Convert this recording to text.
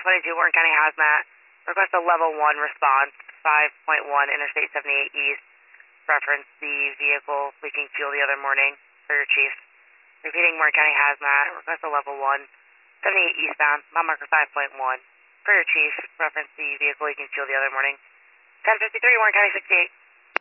1022 Warren County Hazmat. Request a level 1 response, 5.1 Interstate 78 East. Reference the vehicle leaking fuel the other morning for your chief. Repeating Warren County Hazmat. Request a level 1, 78 eastbound, mile marker 5.1. For your chief, reference the vehicle leaking fuel the other morning. 1053 Warren County 68.